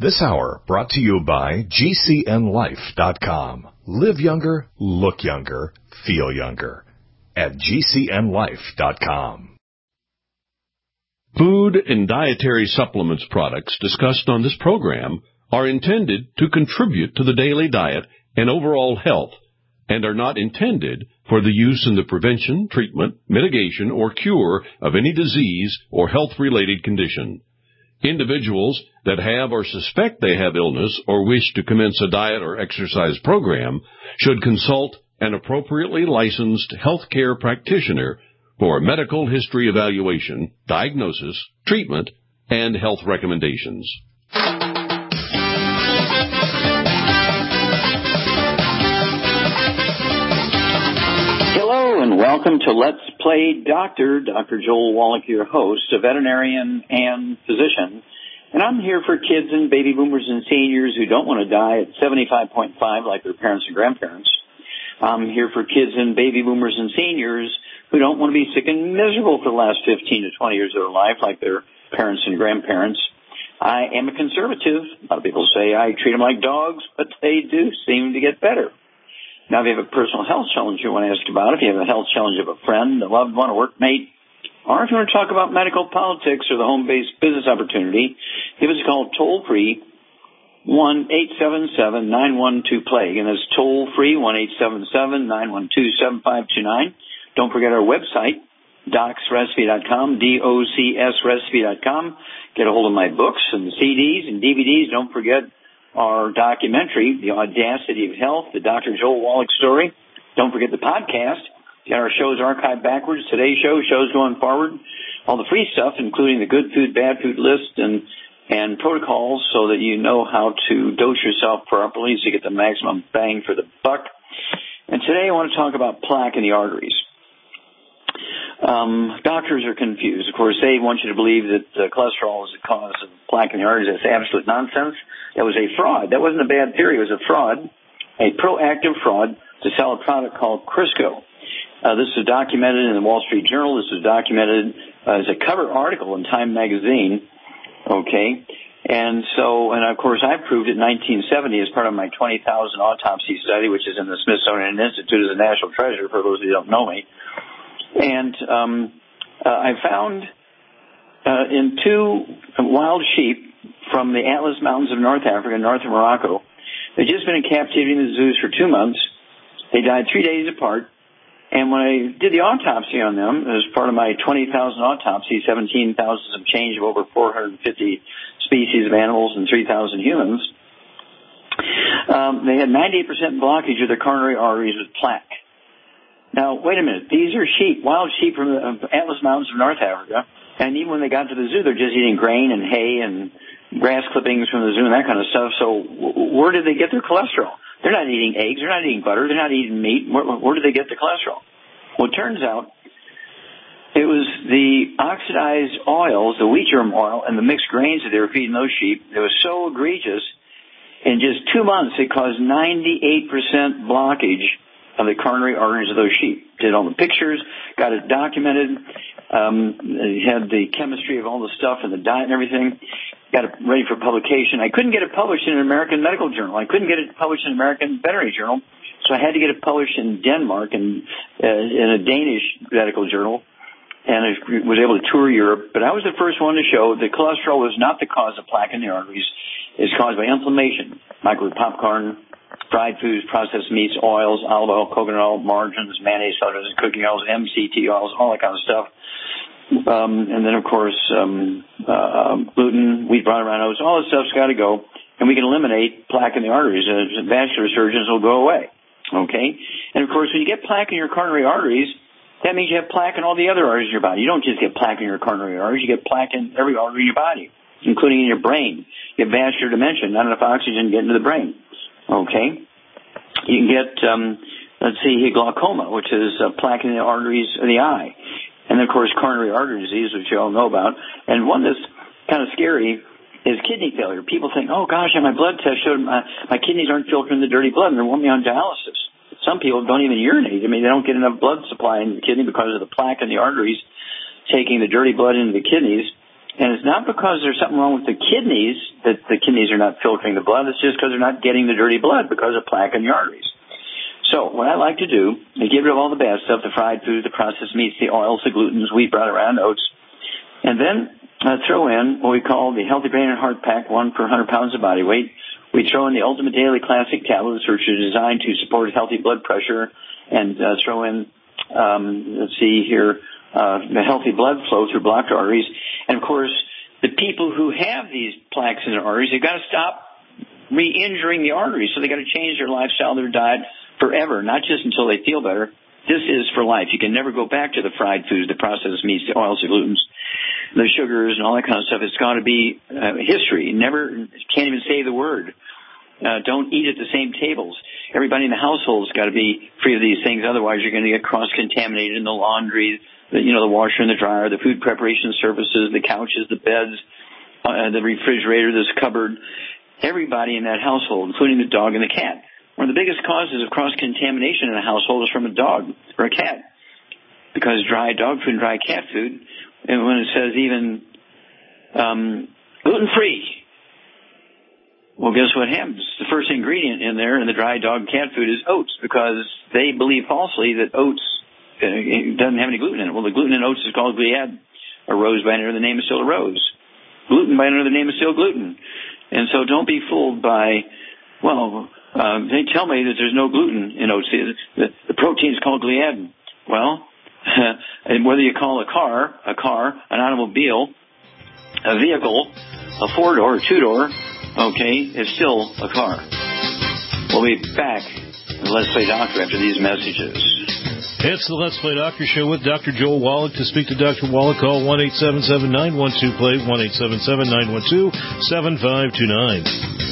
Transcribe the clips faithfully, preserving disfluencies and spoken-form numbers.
This hour brought to you by G C N life dot com. Live younger, look younger, feel younger at G C N life dot com. Food and dietary supplements products discussed on this program are intended to contribute to the daily diet and overall health and are not intended for the use in the prevention, treatment, mitigation, or cure of any disease or health-related condition. Individuals that have or suspect they have illness or wish to commence a diet or exercise program should consult an appropriately licensed healthcare practitioner for medical history evaluation, diagnosis, treatment, and health recommendations. Hello and welcome to Let's Play Doctor. Doctor Joel Wallach, your host, a veterinarian and physician. And I'm here for kids and baby boomers and seniors who don't want to die at seventy-five point five like their parents and grandparents. I'm here for kids and baby boomers and seniors who don't want to be sick and miserable for the last fifteen to twenty years of their life like their parents and grandparents. I am a conservative. A lot of people say I treat them like dogs, but they do seem to get better. Now, if you have a personal health challenge you want to ask about, if you have a health challenge of a friend, a loved one, a workmate, or if you want to talk about medical politics or the home-based business opportunity, give us a call toll-free, one eight seven seven, nine one two, PLAGUE. And that's toll-free, one eight seven seven, nine one two, seven five two nine. Don't forget our website, docs recipe dot com, D O C S recipe dot com. Get a hold of my books and C Ds and D V Ds. Don't forget our documentary, The Audacity of Health, the Doctor Joel Wallach story. Don't forget the podcast. Got our shows archived backwards. Today's show, shows going forward. All the free stuff, including the good food, bad food list and and protocols so that you know how to dose yourself properly so you get the maximum bang for the buck. And today I want to talk about plaque in the arteries. Um, doctors are confused. Of course, they want you to believe that uh, cholesterol is the cause of plaque in the arteries. That's absolute nonsense. That was a fraud. That wasn't a bad theory. It was a fraud, a proactive fraud to sell a product called Crisco. Uh, this is documented in the Wall Street Journal. This is documented uh, as a cover article in Time magazine. Okay. And so, and of course, I proved it in nineteen seventy as part of my twenty thousand autopsy study, which is in the Smithsonian Institute as a national treasure for those who don't know me. And um, uh, I found uh, in two wild sheep from the Atlas Mountains of North Africa, north of Morocco. They'd just been in captivity in the zoos for two months. They died three days apart. And when I did the autopsy on them, as part of my twenty thousand autopsy, seventeen thousand some change of over four hundred fifty species of animals and three thousand humans, um, they had ninety-eight percent blockage of their coronary arteries with plaque. Now, wait a minute. These are sheep, wild sheep from the Atlas Mountains of North Africa. And even when they got to the zoo, they're just eating grain and hay and grass clippings from the zoo and that kind of stuff. So where did they get their cholesterol? They're not eating eggs. They're not eating butter. They're not eating meat. Where, where did they get the cholesterol? Well, it turns out it was the oxidized oils, the wheat germ oil, and the mixed grains that they were feeding those sheep. It was so egregious. In just two months, it caused ninety-eight percent blockage of the coronary arteries of those sheep. Did all the pictures, got it documented, um, had the chemistry of all the stuff and the diet and everything, got it ready for publication. I couldn't get it published in an American medical journal. I couldn't get it published in an American veterinary journal, so I had to get it published in Denmark and uh, in a Danish medical journal, and I was able to tour Europe. But I was the first one to show that cholesterol was not the cause of plaque in the arteries. It's caused by inflammation, microwave popcorn, fried foods, processed meats, oils, olive oil, coconut oil, margarines, mayonnaise, sodas, cooking oils, M C T oils, all that kind of stuff. Um, and then, of course, um, uh, gluten, wheat, brown, brown oats, all this stuff's got to go. And we can eliminate plaque in the arteries. Uh, vascular surgeons will go away. Okay? And, of course, when you get plaque in your coronary arteries, that means you have plaque in all the other arteries in your body. You don't just get plaque in your coronary arteries. You get plaque in every artery in your body, including in your brain. You have vascular dementia, not enough oxygen getting to the brain. Okay? You can get, um, let's see, glaucoma, which is uh, plaque in the arteries of the eye. And, of course, coronary artery disease, which you all know about. And one that's kind of scary is kidney failure. People think, oh, gosh, my blood test showed my, my kidneys aren't filtering the dirty blood, and they want me on dialysis. Some people don't even urinate. I mean, they don't get enough blood supply in the kidney because of the plaque in the arteries taking the dirty blood into the kidneys. And it's not because there's something wrong with the kidneys that the kidneys are not filtering the blood. It's just because they're not getting the dirty blood because of plaque in the arteries. So what I like to do is get rid of all the bad stuff, the fried food, the processed meats, the oils, the glutens, wheat, bran, around oats, and then uh, throw in what we call the Healthy Brain and Heart Pack, one per one hundred pounds of body weight. We throw in the Ultimate Daily Classic tablets, which are designed to support healthy blood pressure, and uh, throw in, um, let's see here, uh, the healthy blood flow through blocked arteries. And, of course, the people who have these plaques in their arteries, they've got to stop re-injuring the arteries. So they've got to change their lifestyle, their diet forever, not just until they feel better. This is for life. You can never go back to the fried foods, the processed meats, the oils, the glutens, the sugars, and all that kind of stuff. It's got to be uh, history. Never, can't even say the word. Uh, don't eat at the same tables. Everybody in the household's got to be free of these things. Otherwise, you're going to get cross-contaminated in the laundry, the, you know, the washer and the dryer, the food preparation surfaces, the couches, the beds, uh, the refrigerator, this cupboard. Everybody in that household, including the dog and the cat. One of the biggest causes of cross-contamination in a household is from a dog or a cat, because dry dog food and dry cat food, and when it says even um, gluten-free, well, guess what happens? The first ingredient in there in the dry dog and cat food is oats, because they believe falsely that oats uh, doesn't have any gluten in it. Well, the gluten in oats is called gliadin, or rose by another name is still a rose. Gluten by another name is still gluten. And so don't be fooled by, well, uh, they tell me that there's no gluten in oats. The, the protein is called gliadin. Well, and whether you call a car, a car, an automobile, a vehicle, a four-door, a two-door, okay, it's still a car. We'll be back with Let's Play Doctor after these messages. It's the Let's Play Doctor Show with Doctor Joel Wallach. To speak to Doctor Wallach, call one eight seven seven, nine one two, play, one eight seven seven, nine one two, seven five two nine.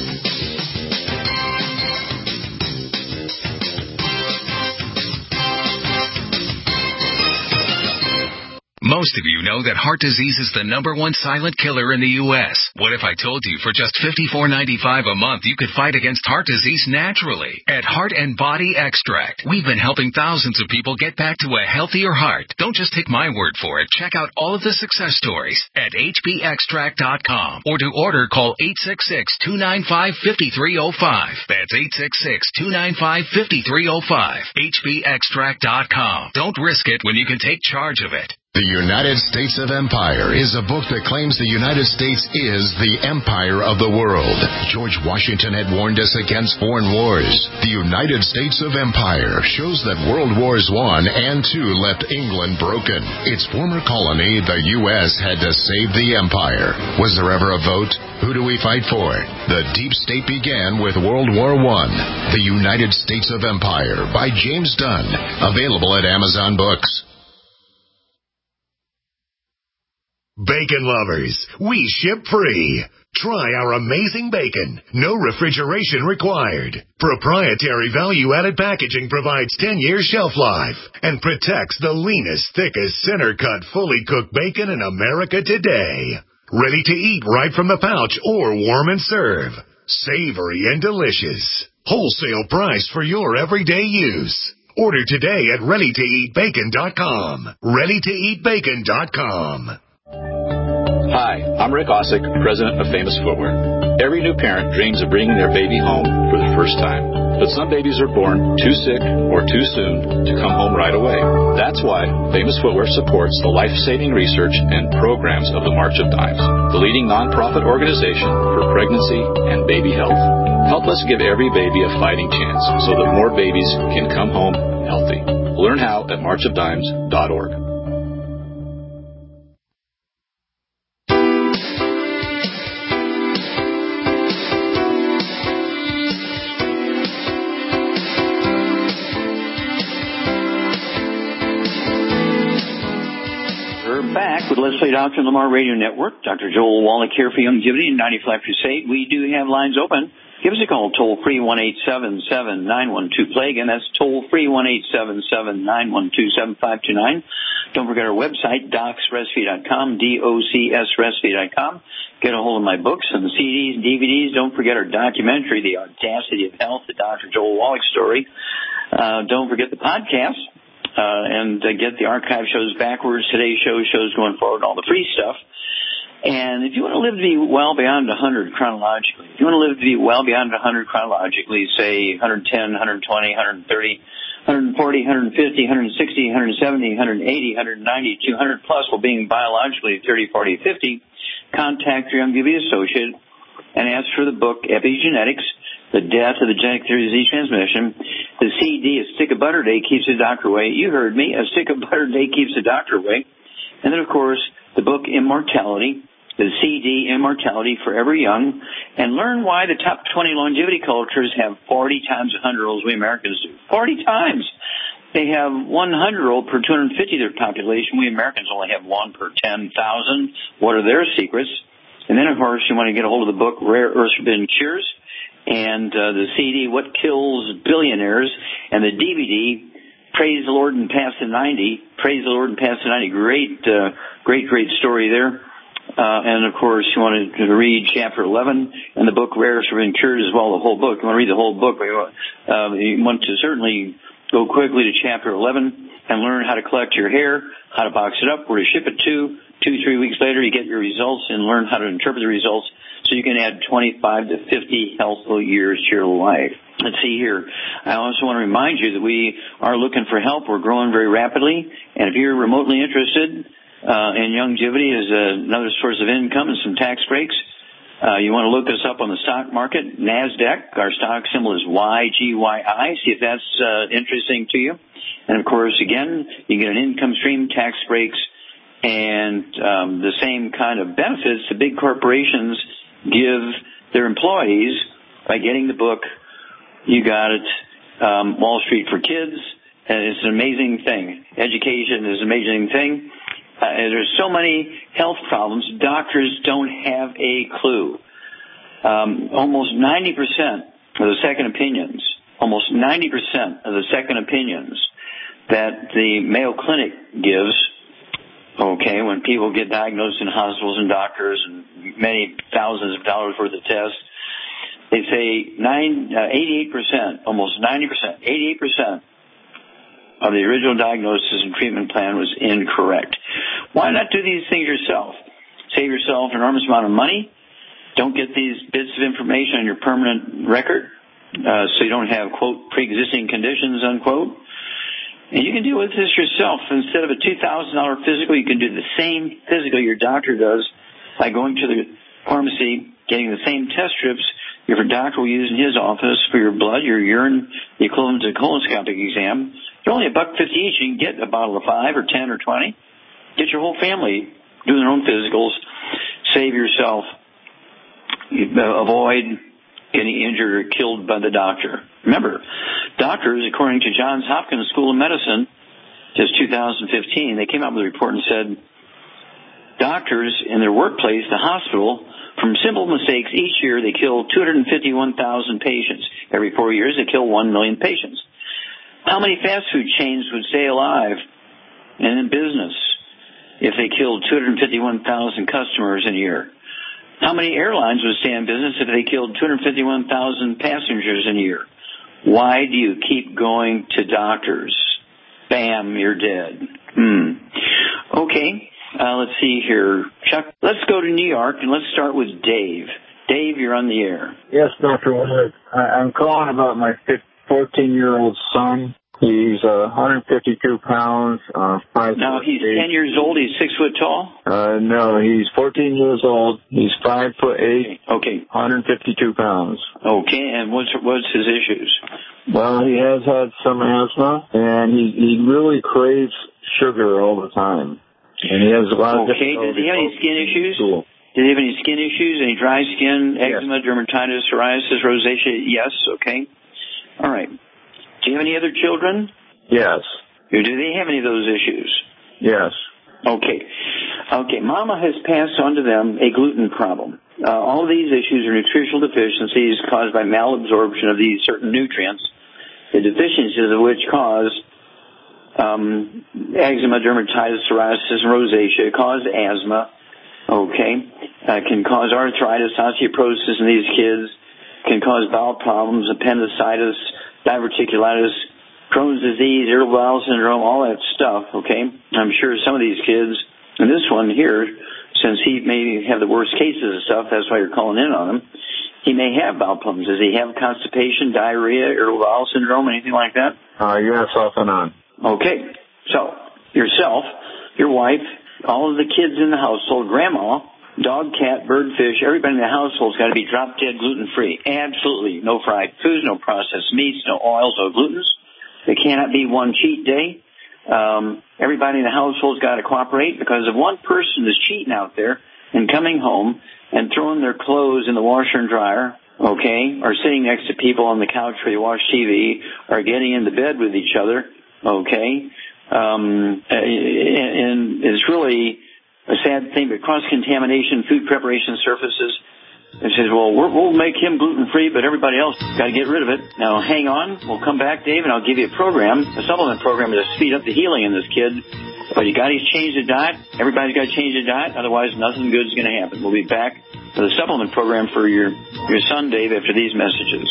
Most of you know that heart disease is the number one silent killer in the U S What if I told you for just fifty-four ninety-five a month you could fight against heart disease naturally? At Heart and Body Extract, we've been helping thousands of people get back to a healthier heart. Don't just take my word for it. Check out all of the success stories at H B extract dot com, or to order, call eight six six, two nine five, five three zero five. That's eight six six, two nine five, five three zero five. H B extract dot com. Don't risk it when you can take charge of it. The United States of Empire is a book that claims the United States is the empire of the world. George Washington had warned us against foreign wars. The United States of Empire shows that World Wars One and Two left England broken. Its former colony, the U S, had to save the empire. Was there ever a vote? Who do we fight for? The deep state began with World War One. The United States of Empire by James Dunn. Available at Amazon Books. Bacon lovers, we ship free. Try our amazing bacon. No refrigeration required. Proprietary value-added packaging provides ten years shelf life and protects the leanest, thickest, center-cut, fully cooked bacon in America today. Ready to eat right from the pouch or warm and serve. Savory and delicious. Wholesale price for your everyday use. Order today at ready to eat bacon dot com. ready to eat bacon dot com. Hi, I'm Rick Osick, president of Famous Footwear. Every new parent dreams of bringing their baby home for the first time. But some babies are born too sick or too soon to come home right away. That's why Famous Footwear supports the life-saving research and programs of the March of Dimes, the leading nonprofit organization for pregnancy and baby health. Help us give every baby a fighting chance so that more babies can come home healthy. Learn how at march of dimes dot org. Back with Let's Play Doctor and Lamar Radio Network. Doctor Joel Wallach here for Youngevity and ninety-five Crusade. We do have lines open. Give us a call, toll-free, one eight seven seven, nine one two, play. Again, that's toll-free, one eight seven seven, nine one two, seven five two nine. Don't forget our website, docs recipe dot com, D O C S recipe dot com. Get a hold of my books and the C Ds and D V Ds. Don't forget our documentary, The Audacity of Health, the Doctor Joel Wallach story. Uh, don't forget the podcast. Uh, and uh, get the archive shows backwards, today's show, shows going forward, all the free stuff. And if you want to live to be well beyond one hundred chronologically, if you want to live to be well beyond one hundred chronologically, say one ten, one twenty, one thirty, one forty, one fifty, one sixty, one seventy, one eighty, one ninety, two hundred plus, while being biologically thirty, forty, fifty, contact your Youngevity associate and ask for the book Epigenetics, The Death of the Genetic Theory of Disease Transmission. The C D, A Stick of Butter a Day Keeps the Doctor Away. You heard me. A Stick of Butter a Day Keeps the Doctor Away. And then, of course, the book Immortality, the C D Immortality, Forever Young, and learn why the top twenty longevity cultures have forty times one hundred olds we Americans do. forty times. They have one hundred old per two hundred fifty of their population. We Americans only have one per ten thousand. What are their secrets? And then, of course, you want to get a hold of the book Rare Earths Forbidden Cures, and uh, the C D What Kills Billionaires, and the D V D Praise the Lord and Pass the ninety. Praise the Lord and Pass the ninety. Great, uh, great, great story there. Uh, and, of course, you want to read Chapter eleven and the book Rare Earths Forbidden Cures as well, the whole book. You want to read the whole book. Uh, you want to certainly go quickly to Chapter eleven and learn how to collect your hair, how to box it up, where to ship it to. Two, three weeks later, you get your results and learn how to interpret the results so you can add twenty-five to fifty healthful years to your life. Let's see here. I also want to remind you that we are looking for help. We're growing very rapidly. And if you're remotely interested uh, in Youngevity as another source of income and some tax breaks, uh, you want to look us up on the stock market, NASDAQ. Our stock symbol is Y G Y I. See if that's uh, interesting to you. And, of course, again, you get an income stream, tax breaks, and um, the same kind of benefits the big corporations give their employees by getting the book. You got it, um, Wall Street for Kids, and it's an amazing thing. Education is an amazing thing. Uh, and there's so many health problems, doctors don't have a clue. Um, almost ninety percent of the second opinions, almost ninety percent of the second opinions that the Mayo Clinic gives, okay, when people get diagnosed in hospitals and doctors and many thousands of dollars worth of tests, they say nine, uh, eighty-eight percent, almost ninety percent, eighty-eight percent of the original diagnosis and treatment plan was incorrect. Why not do these things yourself? Save yourself an enormous amount of money. Don't get these bits of information on your permanent record uh, so you don't have, quote, pre-existing conditions, unquote. And you can deal with this yourself. Instead of a two thousand dollars physical, you can do the same physical your doctor does by going to the pharmacy, getting the same test strips your doctor will use in his office for your blood, your urine, the equivalent to a colonoscopic exam. They're only a buck fifty each. You can get a bottle of five or ten or twenty. Get your whole family doing their own physicals. Save yourself. Avoid getting injured or killed by the doctor. Remember, doctors, according to Johns Hopkins School of Medicine, just two thousand fifteen, they came out with a report and said doctors in their workplace, the hospital, from simple mistakes each year, they kill two hundred fifty-one thousand patients. Every four years, they kill one million patients. How many fast food chains would stay alive and in business if they killed two hundred fifty-one thousand customers in a year? How many airlines would stay in business if they killed two hundred fifty-one thousand passengers in a year? Why do you keep going to doctors? Bam, you're dead. Hmm. Okay, uh, let's see here. Chuck, let's go to New York, and let's start with Dave. Dave, you're on the air. Yes, Doctor Willard. I'm calling about my fourteen-year-old son. He's uh, one hundred fifty-two pounds. Uh, five now, he's eight. ten years old. He's six foot tall? Uh, no, he's fourteen years old. He's five foot eight. Okay. one hundred fifty-two pounds. Okay, and what's what's his issues? Well, he has had some asthma, and he, he really craves sugar all the time. And he has a lot of Okay, does he have any skin issues? Cool. Does he have any skin issues? Any dry skin, eczema, yes. dermatitis, psoriasis, rosacea? Yes, okay. All right. Do you have any other children? Yes. Do they have any of those issues? Yes. Okay. Okay, Mama has passed on to them a gluten problem. Uh, all of these issues are nutritional deficiencies caused by malabsorption of these certain nutrients, the deficiencies of which cause um, eczema, dermatitis, psoriasis, and rosacea, cause asthma, okay, uh, can cause arthritis, osteoporosis in these kids, can cause bowel problems, appendicitis, diverticulitis, Crohn's disease, irritable bowel syndrome, all that stuff, okay? I'm sure some of these kids, and this one here, since he may have the worst cases of stuff, that's why you're calling in on him, he may have bowel problems. Does he have constipation, diarrhea, irritable bowel syndrome, anything like that? Uh, yes, off and on. Okay. So, yourself, your wife, all of the kids in the household, grandma, dog, cat, bird, fish, everybody in the household's got to be drop-dead gluten-free. Absolutely. No fried foods, no processed meats, no oils, no glutens. There cannot be one cheat day. Um, everybody in the household's got to cooperate, because if one person is cheating out there and coming home and throwing their clothes in the washer and dryer, okay, or sitting next to people on the couch where you watch T V, or getting into bed with each other, okay, um, and it's really a sad thing, but cross-contamination, food preparation surfaces. It says, well, we're, we'll make him gluten-free, but everybody else got to get rid of it. Now, hang on. We'll come back, Dave, and I'll give you a program, a supplement program to speed up the healing in this kid. But you got to change the diet. Everybody's got to change the diet. Otherwise, nothing good is going to happen. We'll be back with a supplement program for your, your son, Dave, after these messages.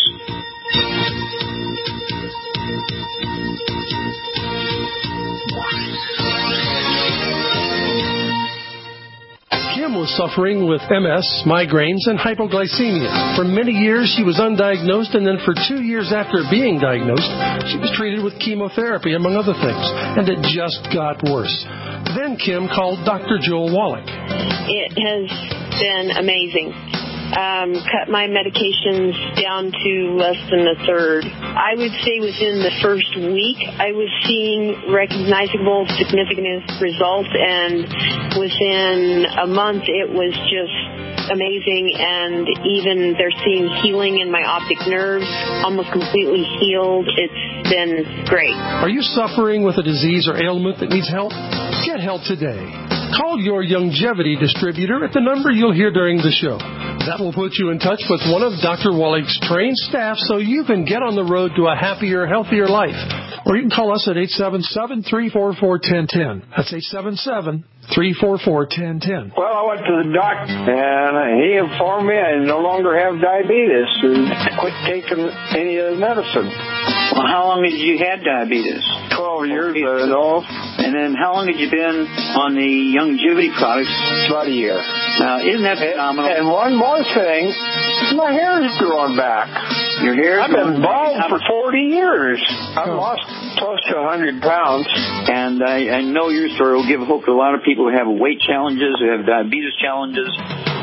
Kim was suffering with M S, migraines, and hypoglycemia. For many years, she was undiagnosed, and then for two years after being diagnosed, she was treated with chemotherapy, among other things, and it just got worse. Then Kim called Doctor Joel Wallach. It has been amazing. Um, cut my medications down to less than a third. I would say within the first week, I was seeing recognizable, significant results, and within a month, it was just amazing, and even they're seeing healing in my optic nerves, almost completely healed. It's been great. Are you suffering with a disease or ailment that needs help? Get help today. Call your Youngevity distributor at the number you'll hear during the show. That will put you in touch with one of Doctor Wallach's trained staff so you can get on the road to a happier, healthier life. Or you can call us at eight seven seven, three four four, one zero one zero. That's eight seven seven, three four four, one zero one zero. Well, I went to the doctor, and he informed me I no longer have diabetes and quit taking any of the medicine. Well, how long had you had diabetes? Twelve years, I know. And then how long had you been on the Youngevity products? About a year. Now, isn't that phenomenal? And one more thing, my hair is growing back. Your hair? I've been bald for forty years. I've lost close to one hundred pounds. And I, I know your story will give hope to a lot of people who have weight challenges, who have diabetes challenges.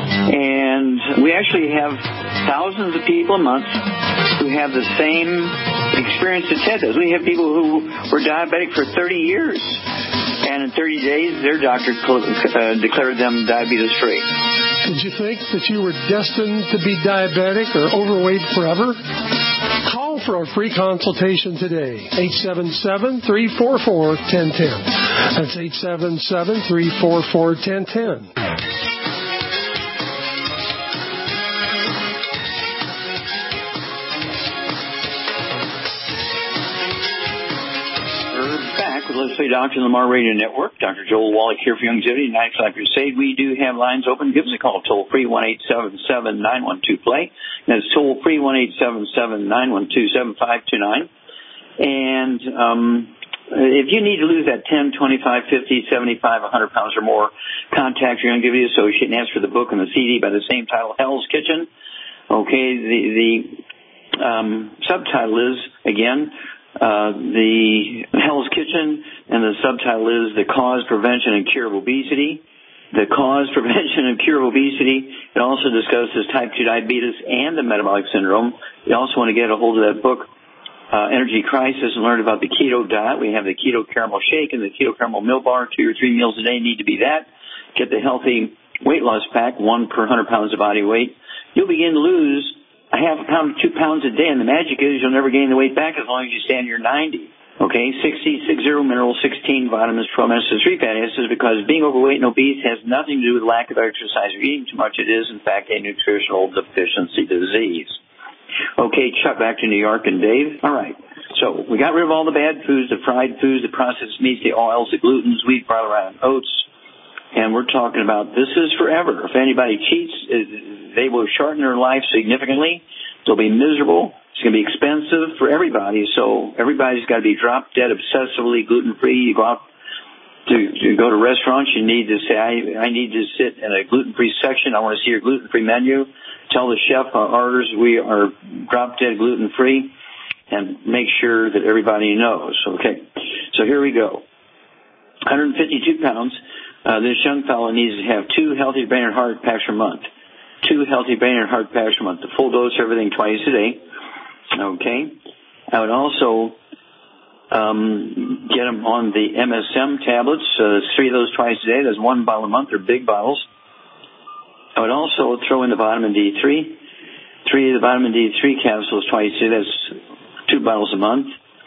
And we actually have thousands of people a month who have the same experience that Ted does. We have people who were diabetic for thirty years. And in thirty days, their doctor uh, declared them diabetes-free. Did you think that you were destined to be diabetic or overweight forever? Call for a free consultation today. eight seven seven, three four four, one zero one zero. That's eight seven seven, three four four, one zero one zero. Let's Say Doctor Lamar Radio Network. Doctor Joel Wallach here for Youngevity, Nightclub Crusade. We do have lines open. Give us a call toll free, one eight seven seven, nine one two, play. That's toll free, one eight seven seven, nine one two, seven five two nine. And um, if you need to lose that ten, twenty-five, fifty, seventy-five, one hundred pounds or more, contact your Youngevity associate and ask for the book and the C D by the same title, Hell's Kitchen. Okay, the, the um, subtitle is, again, Uh, the Hell's Kitchen, and the subtitle is The Cause, Prevention, and Cure of Obesity. The Cause, Prevention, and Cure of Obesity. It also discusses type two diabetes and the metabolic syndrome. You also want to get a hold of that book, uh, Energy Crisis, and learn about the keto diet. We have the keto caramel shake and the keto caramel meal bar. Two or three meals a day need to be that. Get the healthy weight loss pack, one per one hundred pounds of body weight. You'll begin to lose a half a pound to two pounds a day, and the magic is you'll never gain the weight back as long as you stay under your ninety. Okay, sixty, sixty minerals, sixteen vitamins, twelve omega three fatty acids, because being overweight and obese has nothing to do with lack of exercise or eating too much. It is, in fact, a nutritional deficiency disease. Okay, Chuck, back to New York and Dave. All right, so we got rid of all the bad foods, the fried foods, the processed meats, the oils, the glutens, wheat, barley, rye, and oats. And we're talking about this is forever. If anybody cheats, they will shorten their life significantly. They'll be miserable. It's going to be expensive for everybody. So everybody's got to be drop dead obsessively gluten-free. You go out to, to go to restaurants, you need to say, I, I need to sit in a gluten-free section. I want to see your gluten-free menu. Tell the chef our orders we are drop-dead gluten-free, and make sure that everybody knows. Okay, so here we go. one hundred fifty-two pounds. Uh, this young fellow needs to have two healthy brain and heart packs per month. Two healthy brain and heart packs per month. The full dose of everything twice a day. Okay. I would also um, get him on the M S M tablets. Uh, three of those twice a day. That's one bottle a month. They're big bottles. I would also throw in the vitamin D three. Three of the vitamin D three capsules twice a day. That's two bottles a month.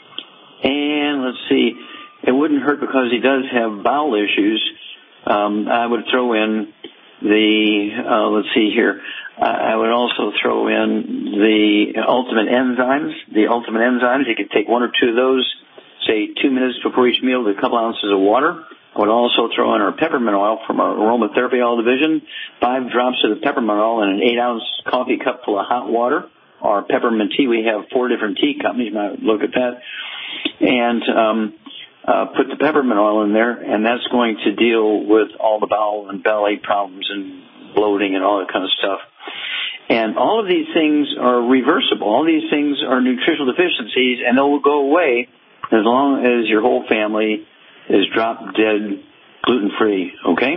And let's see. It wouldn't hurt because he does have bowel issues. Um, I would throw in the, uh, let's see here, uh, I would also throw in the ultimate enzymes. The ultimate enzymes, you could take one or two of those, say two minutes before each meal with a couple ounces of water. I would also throw in our peppermint oil from our aromatherapy oil division, five drops of the peppermint oil in an eight-ounce coffee cup full of hot water. Our peppermint tea, we have four different tea companies. You might look at that. And um Uh, put the peppermint oil in there, and that's going to deal with all the bowel and belly problems and bloating and all that kind of stuff. And all of these things are reversible. All these things are nutritional deficiencies, and they will go away as long as your whole family is drop-dead gluten-free, okay?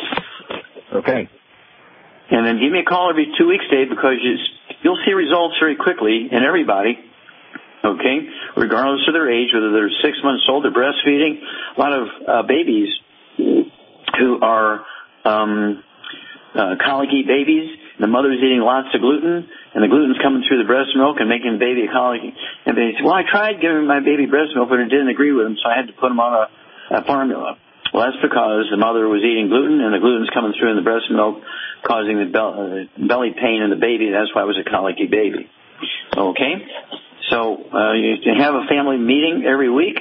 Okay. And then give me a call every two weeks, Dave, because you, you'll see results very quickly in everybody. Okay, regardless of their age, whether they're six months old, they're breastfeeding. A lot of uh, babies who are um, uh, colicky babies, the mother's eating lots of gluten, and the gluten's coming through the breast milk and making the baby colicky. And they say, well, I tried giving my baby breast milk, but it didn't agree with him, so I had to put him on a, a formula. Well, that's because the mother was eating gluten, and the gluten's coming through in the breast milk, causing the be- uh, belly pain in the baby. That's why it was a colicky baby. Okay? So uh, you can have a family meeting every week.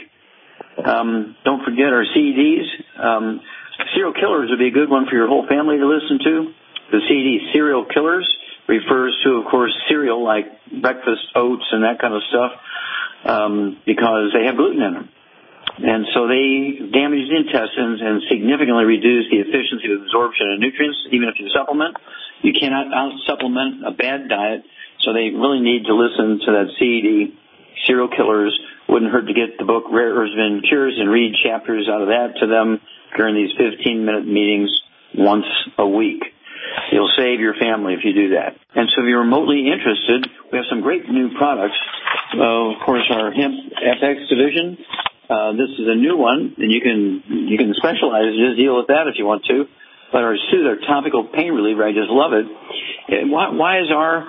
Um, don't forget our C Ds. Um, Serial Killers would be a good one for your whole family to listen to. The C D Serial Killers refers to, of course, cereal like breakfast oats and that kind of stuff um, because they have gluten in them. And so they damage the intestines and significantly reduce the efficiency of absorption of nutrients. Even if you supplement, you cannot out-supplement a bad diet. So they really need to listen to that C D, Serial Killers. Wouldn't hurt to get the book Rare Herbs and Cures and read chapters out of that to them during these fifteen-minute meetings once a week. You'll save your family if you do that. And so if you're remotely interested, we have some great new products. Uh, of course, our Hemp F X division. Uh, this is a new one, and you can you can specialize and just deal with that if you want to. But our Soothe, our topical pain reliever, I just love it. Why, why is our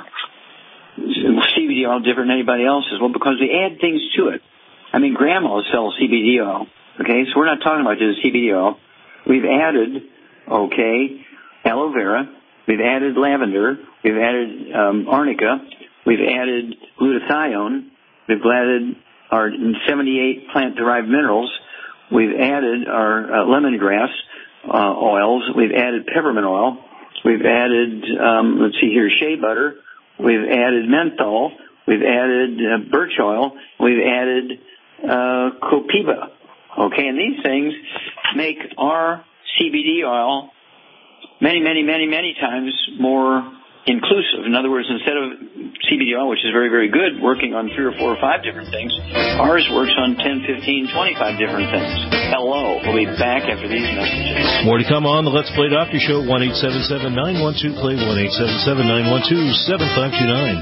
C B D oil different than anybody else's? Well, because we add things to it. I mean, grandma sells C B D oil, okay? So we're not talking about just C B D oil. We've added, okay, aloe vera. We've added lavender. We've added um, arnica. We've added glutathione. We've added our seventy-eight plant-derived minerals. We've added our uh, lemongrass uh, oils. We've added peppermint oil. We've added, um, let's see here, shea butter. We've added menthol. We've added uh, birch oil. We've added uh, copaiba. Okay, and these things make our C B D oil many, many, many, many times more inclusive. In other words, instead of C B D oil, which is very, very good, working on three or four or five different things, ours works on ten, fifteen, twenty-five different things. Hello. We'll be back after these messages. More to come on the Let's Play Doctor Show, one eight seven seven, nine one two, play, one eight seven seven, nine one two, seven five two nine.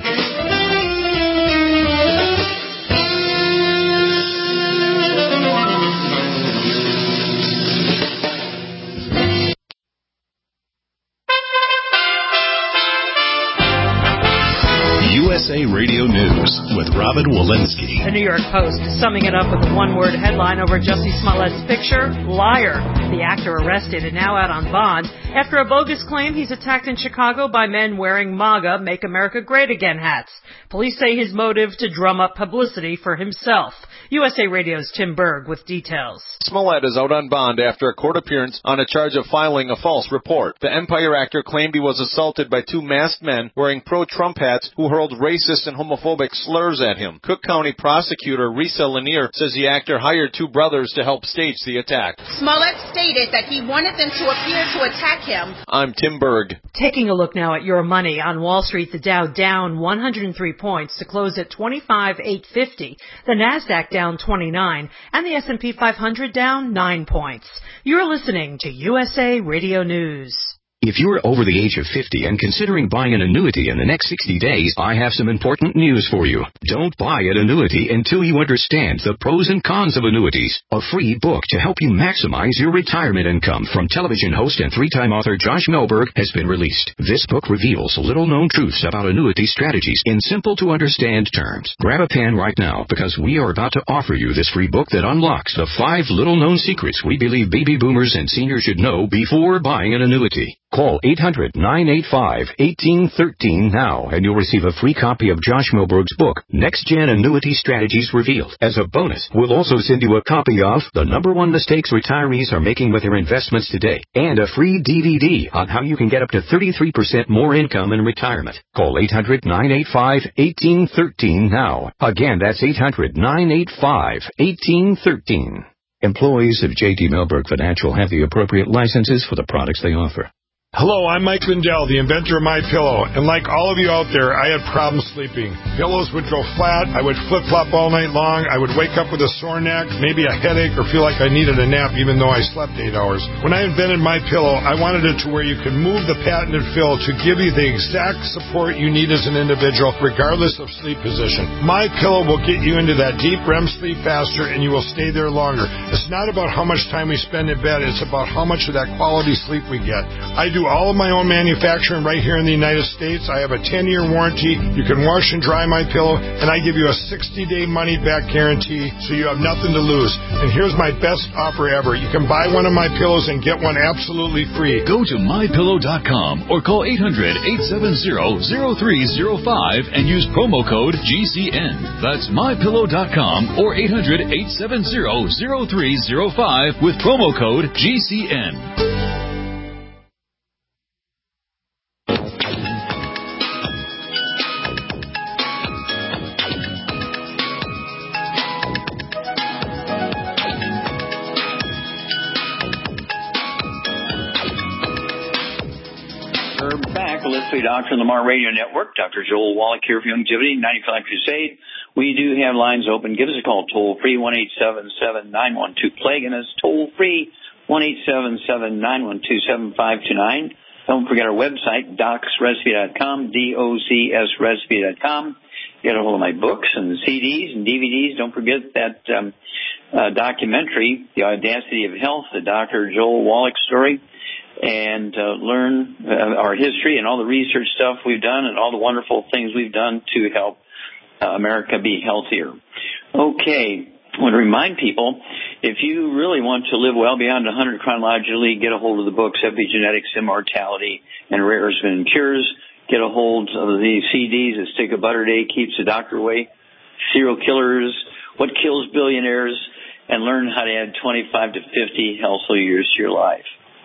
U S A Radio News with Robin Walensky. The New York Post is summing it up with a one-word headline over Jussie Smollett's picture, liar. The actor arrested and now out on bond after a bogus claim he's attacked in Chicago by men wearing MAGA, Make America Great Again hats. Police say his motive to drum up publicity for himself. U S A Radio's Tim Berg with details. Smollett is out on bond after a court appearance on a charge of filing a false report. The Empire actor claimed he was assaulted by two masked men wearing pro-Trump hats who hurled racist and homophobic slurs at him. Cook County prosecutor Risa Lanier says the actor hired two brothers to help stage the attack. Smollett stated that he wanted them to appear to attack him. I'm Tim Berg. Taking a look now at your money. On Wall Street, the Dow down one hundred three points to close at twenty-five thousand eight hundred fifty. The Nasdaq down twenty-nine, and the S and P five hundred down nine points. You're listening to U S A Radio News. If you're over the age of fifty and considering buying an annuity in the next sixty days, I have some important news for you. Don't buy an annuity until you understand the pros and cons of annuities. A free book to help you maximize your retirement income from television host and three-time author Josh Melberg has been released. This book reveals little-known truths about annuity strategies in simple-to-understand terms. Grab a pen right now because we are about to offer you this free book that unlocks the five little-known secrets we believe baby boomers and seniors should know before buying an annuity. Call eight hundred, nine eight five, one eight one three now, and you'll receive a free copy of Josh Melberg's book, Next Gen Annuity Strategies Revealed. As a bonus, we'll also send you a copy of The Number One Mistakes Retirees Are Making with Their Investments Today, and a free D V D on how you can get up to thirty-three percent more income in retirement. Call eight hundred, nine eight five, one eight one three now. Again, that's eight hundred, nine eight five, one eight one three. Employees of J T Melberg Financial have the appropriate licenses for the products they offer. Hello, I'm Mike Lindell, the inventor of MyPillow, and like all of you out there, I had problems sleeping. Pillows would go flat, I would flip-flop all night long, I would wake up with a sore neck, maybe a headache, or feel like I needed a nap even though I slept eight hours. When I invented MyPillow, I wanted it to where you could move the patented fill to give you the exact support you need as an individual, regardless of sleep position. MyPillow will get you into that deep R E M sleep faster, and you will stay there longer. It's not about how much time we spend in bed, it's about how much of that quality sleep we get. I do all of my own manufacturing right here in the United States. I have a ten-year warranty. You can wash and dry my pillow, and I give you a sixty-day money-back guarantee, so you have nothing to lose. And here's my best offer ever. You can buy one of my pillows and get one absolutely free. Go to my pillow dot com or call eight hundred, eight seven zero, zero three zero five and use promo code G C N. That's my pillow dot com or eight hundred, eight seven zero, zero three zero five with promo code G C N. Doctor Lamar Radio Network, Doctor Joel Wallach here for Longevity, ninety-five Crusade. We do have lines open. Give us a call, toll free, one eight seven seven, nine one two, plague, and it's toll free, one eight seven seven, nine one two, seven five two nine. Don't forget our website, docs recipe dot com, D O C S recipe dot com. Get a hold of my books and C Ds and D V Ds. Don't forget that um, uh, documentary, The Audacity of Health, the Doctor Joel Wallach story. And uh, learn uh, our history and all the research stuff we've done and all the wonderful things we've done to help uh, America be healthier. Okay, I want to remind people, if you really want to live well beyond one hundred chronologically, get a hold of the books, Epigenetics, Immortality, and Rare Earths and Cures. Get a hold of the C Ds, A Stick of Butter a Day Keeps the Doctor Away, Serial Killers, What Kills Billionaires, and learn how to add twenty-five to fifty healthful years to your life.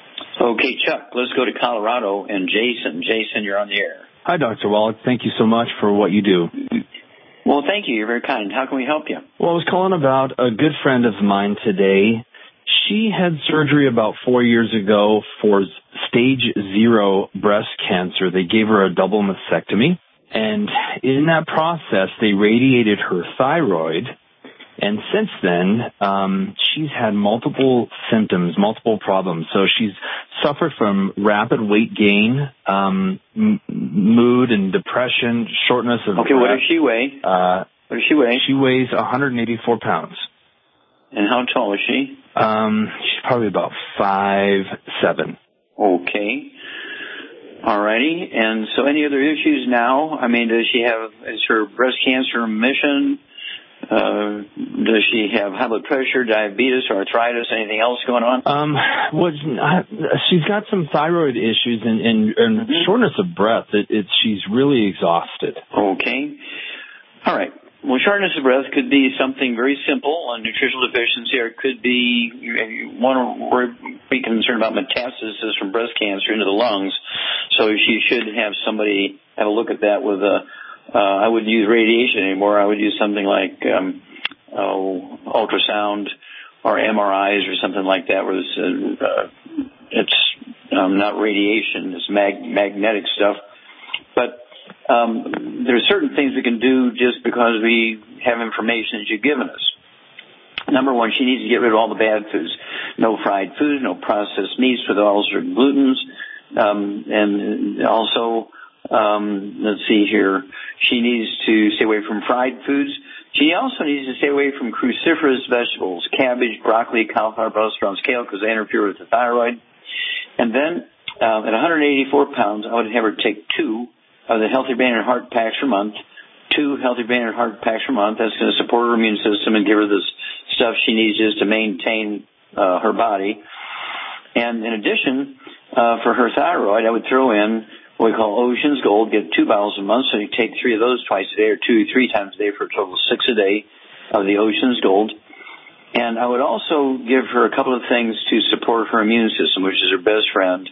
Okay, Chuck, let's go to Colorado and Jason. Jason, you're on the air. Hi, Doctor Wallach. Thank you so much for what you do. Well, thank you. You're very kind. How can we help you? Well, I was calling about a good friend of mine today. She had surgery about four years ago for stage zero breast cancer. They gave her a double mastectomy. And in that process, they radiated her thyroid. And since then, um, she's had multiple symptoms, multiple problems. So she's suffered from rapid weight gain, um, m- mood and depression, shortness of Okay, breath. what does she weigh? Uh, what does she weigh? She weighs one hundred eighty-four pounds. And how tall is she? Um, she's probably about five seven. Okay. All righty. And so any other issues now? I mean, does she have, is her breast cancer remission? Uh, does she have high blood pressure, diabetes, arthritis, anything else going on? Um, well, she's got some thyroid issues and, and, and mm-hmm. shortness of breath. It, it, she's really exhausted. Okay. All right. Well, shortness of breath could be something very simple, a nutritional deficiency, or it could be one we're be concerned about metastasis from breast cancer into the lungs. So she should have somebody have a look at that with a uh, I wouldn't use radiation anymore. I would use something like um, oh, ultrasound or M R Is or something like that, where it's, uh, it's um, not radiation, it's mag- magnetic stuff. But um, there are certain things we can do just because we have information that you've given us. Number one, she needs to get rid of all the bad foods. No fried food, no processed meats with all certain glutens. Um, and also, um, let's see here, she needs to stay away from fried foods. She also needs to stay away from cruciferous vegetables, cabbage, broccoli, cauliflower, Brussels sprouts, kale, because they interfere with the thyroid. And then uh, at one hundred eighty-four pounds, I would have her take two of the Healthy Brain and Heart Packs per month. Two Healthy Brain and Heart Packs per month. That's going to support her immune system and give her this stuff she needs just to maintain uh, her body. And in addition, uh, for her thyroid, I would throw in what we call Ocean's Gold, get two bottles a month, so you take three of those twice a day or two, three times a day for a total of six a day of the Ocean's Gold. And I would also give her a couple of things to support her immune system, which is her best friend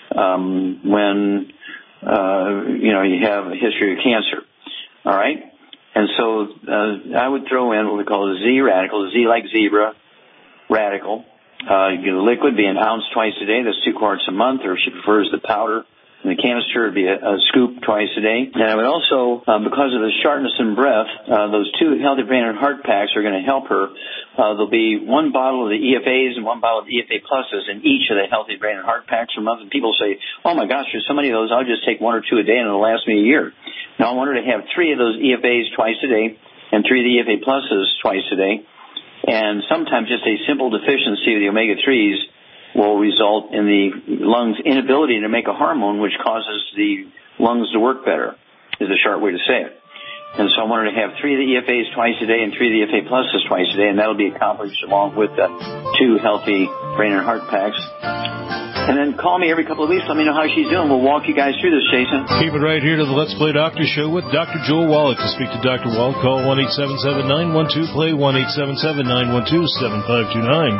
um, when, uh, you know, you have a history of cancer. All right? And so uh, I would throw in what we call the Z radical, the Z like zebra radical. Uh, you get a liquid, be an ounce twice a day. That's two quarts a month, or if she prefers the powder in the canister, it'd be a, a scoop twice a day. And I would also, um, because of the sharpness in breath, uh, those two Healthy Brain and Heart Packs are going to help her. Uh, there'll be one bottle of the E F As and one bottle of the E F A Pluses in each of the Healthy Brain and Heart Packs per month. And people say, oh my gosh, there's so many of those, I'll just take one or two a day and it'll last me a year. Now I want her to have three of those E F As twice a day and three of the E F A Pluses twice a day. And sometimes just a simple deficiency of the omega threes will result in the lungs' inability to make a hormone which causes the lungs to work better, is a short way to say it. And so I wanted to have three of the E F As twice a day and three of the E F A Pluses twice a day, and that'll be accomplished along with the two Healthy Brain and Heart Packs. And then call me every couple of weeks. Let me know how she's doing. We'll walk you guys through this, Jason. Keep it right here to the Let's Play Doctor Show with Doctor Joel Wallach. To speak to Doctor Wallach, call one eight seven seven, nine one two, play, one eight seven seven, nine one two, seven five two nine.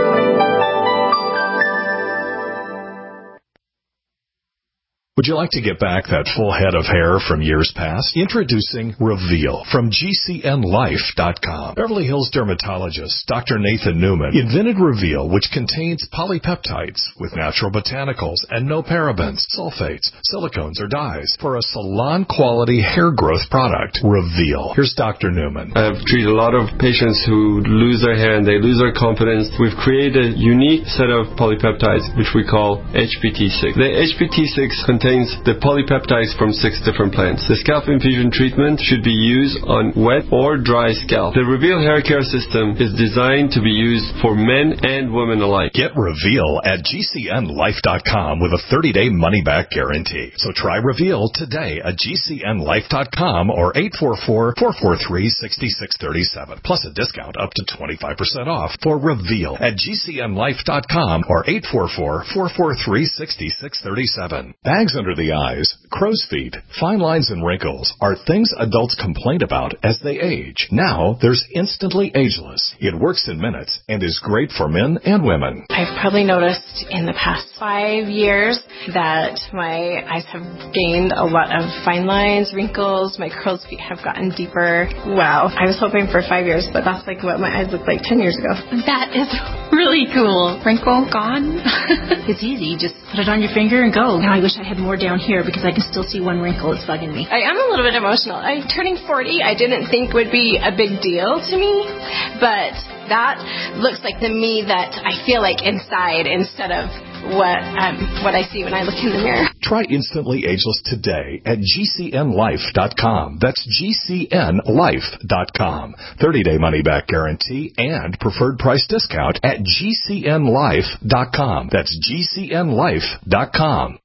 Would you like to get back that full head of hair from years past? Introducing Reveal from G C N Life dot com. Beverly Hills dermatologist Doctor Nathan Newman invented Reveal, which contains polypeptides with natural botanicals and no parabens, sulfates, silicones, or dyes for a salon-quality hair growth product. Reveal. Here's Doctor Newman. I've treated a lot of patients who lose their hair and they lose their confidence. We've created a unique set of polypeptides, which we call H P T six. The H P T six contains contains the polypeptides from six different plants. The scalp infusion treatment should be used on wet or dry scalp. The Reveal hair care system is designed to be used for men and women alike. Get Reveal at G C N Life dot com with a thirty-day money-back guarantee. So try Reveal today at G C N Life dot com or eight four four, four four three, six six three seven. Plus a discount up to twenty-five percent off for Reveal at G C N Life dot com or eight four four, four four three, six six three seven. Bags under the eyes, crow's feet, fine lines, and wrinkles are things adults complain about as they age. Now there's Instantly Ageless. It works in minutes and is great for men and women. I've probably noticed in the past five years that my eyes have gained a lot of fine lines, wrinkles, my crow's feet have gotten deeper. Wow. I was hoping for five years, but that's like what my eyes looked like ten years ago. That is really cool. Wrinkle gone? It's easy. Just put it on your finger and go. Now I wish I had more down here because I can still see one wrinkle. It's bugging me. I am a little bit emotional. I turning forty, I didn't think would be a big deal to me, but that looks like the me that I feel like inside instead of what um, what I see when I look in the mirror. Try Instantly Ageless today at G C N Life dot com. That's G C N Life dot com. thirty-day money-back guarantee and preferred price discount at G C N Life dot com. That's G C N Life dot com.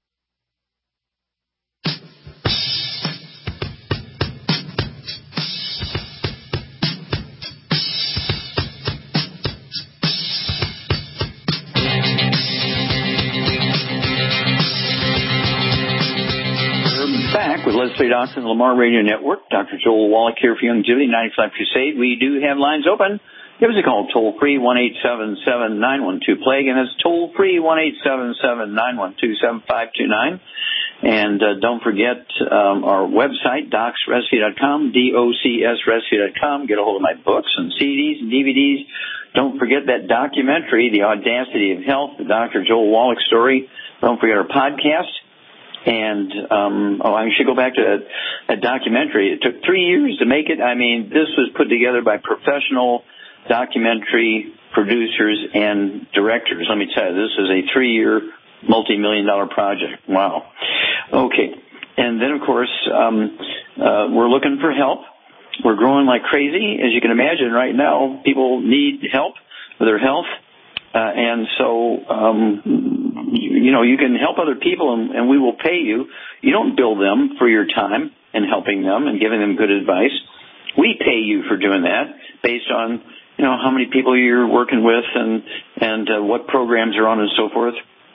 With Let's Play Doctor and the Lamar Radio Network. Doctor Joel Wallach here for Youngevity ninety-five Crusade. We do have lines open. Give us a call, toll free, one eight seven seven, nine one two, play. Again, that's toll free, one eight seven seven, nine one two, seven five two nine. And uh, don't forget um, our website, docs rescue dot com, D O C S rescue dot com. Get a hold of my books and C Ds and D V Ds. Don't forget that documentary, The Audacity of Health, the Doctor Joel Wallach story. Don't forget our podcast. And, um, oh, I should go back to that, that documentary. It took three years to make it. I mean, this was put together by professional documentary producers and directors. Let me tell you, this is a three-year, multi-million dollar project. Wow. Okay. And then, of course, um, uh, we're looking for help. We're growing like crazy. As you can imagine, right now, people need help with their health. Uh, and so, um, you, you know, you can help other people and, and we will pay you. You don't bill them for your time and helping them and giving them good advice. We pay you for doing that based on, you know, how many people you're working with and, and uh, what programs are on and so forth.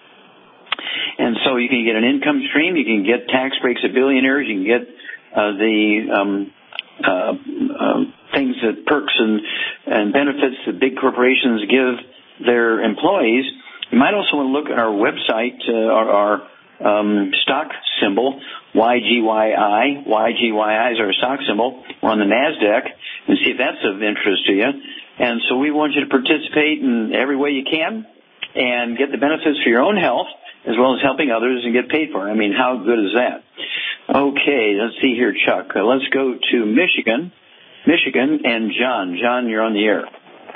And so you can get an income stream. You can get tax breaks of billionaires. You can get uh, the um, uh, uh, things that perks and, and benefits that big corporations give their employees. You might also want to look at our website, uh, our, our um, stock symbol, Y G Y I. Y G Y I is our stock symbol. We're on the NASDAQ, and see if that's of interest to you. And so we want you to participate in every way you can and get the benefits for your own health as well as helping others and get paid for it. I mean, how good is that? Okay, let's see here, Chuck. Uh, let's go to Michigan. Michigan and John. John, you're on the air.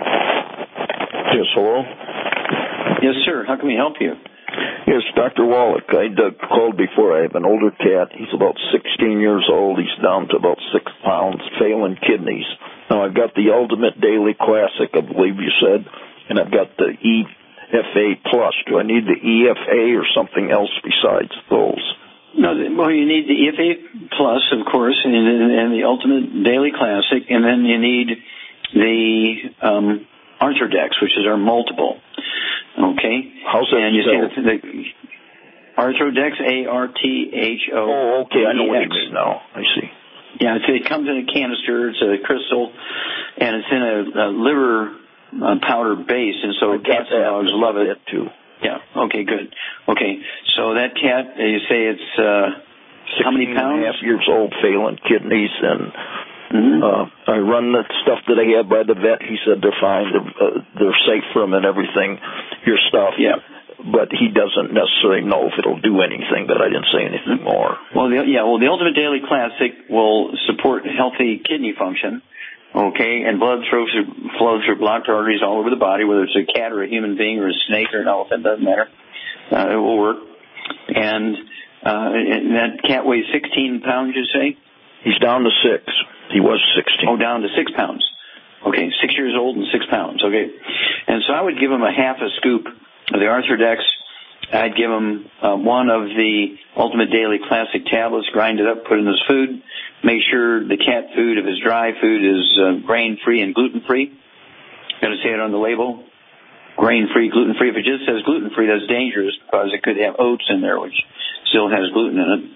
Yes, hello? Yes, sir. How can we help you? Yes, Doctor Wallach. I uh, called before. I have an older cat. He's about sixteen years old. He's down to about six pounds, failing kidneys. Now, I've got the Ultimate Daily Classic, I believe you said, and I've got the E F A Plus. Do I need the E F A or something else besides those? No, well, you need the E F A Plus, of course, and, and the Ultimate Daily Classic, and then you need the um, Arthrodex, which is our multiple. Okay? How's that and you spelled? see the, the Arthrodex, A R T H O. Oh, okay, I know what you mean now. I see. Yeah, it's, it comes in a canister. It's a crystal, and it's in a, a liver uh, powder base, and so cats and dogs love it. That too. Yeah. Okay. Good. Okay. So that cat, you say it's uh, how many pounds? sixteen and a half years old, failing kidneys, and mm-hmm. uh, I run the stuff that I had by the vet. He said they're fine. They're, uh, they're safe for him and everything. Your stuff. Yeah. But he doesn't necessarily know if it'll do anything. But I didn't say anything more. Well, the, yeah. Well, the Ultimate Daily Classic will support healthy kidney function. Okay, and blood flows through, flows through blocked arteries all over the body, whether it's a cat or a human being or a snake or an elephant, doesn't matter. Uh, it will work. And, uh, and that cat weighs sixteen pounds, you say? He's down to six. He was sixteen. Oh, down to six pounds. Okay, six years old and six pounds. Okay. And so I would give him a half a scoop of the Arthrodex. I'd give him uh, one of the Ultimate Daily Classic tablets, grind it up, put it in his food. Make sure the cat food, if it's dry food, is uh, grain-free and gluten-free. Got to say it on the label. Grain-free, gluten-free. If it just says gluten-free, that's dangerous because it could have oats in there, which still has gluten in it.